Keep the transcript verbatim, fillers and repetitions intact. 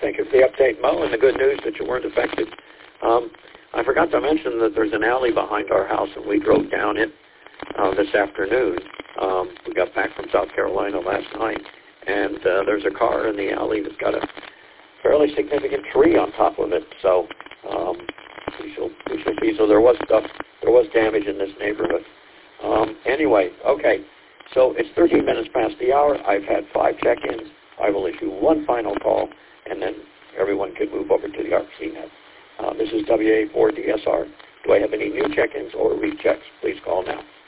Thank you for the update, Mo, and the good news that you weren't affected. Um, I forgot to mention that there's an alley behind our house, and we drove down it uh, this afternoon. Um, we got back from South Carolina last night, and uh, there's a car in the alley that's got a fairly significant tree on top of it. So um, we shall we shall see. So there was stuff, there was damage in this neighborhood. Um, anyway, okay. So it's thirteen minutes past the hour. I've had five check-ins. I will issue one final call, and then everyone can move over to the A R C net. Uh, this is W A four D S R. Do I have any new check-ins or rechecks? Please call now.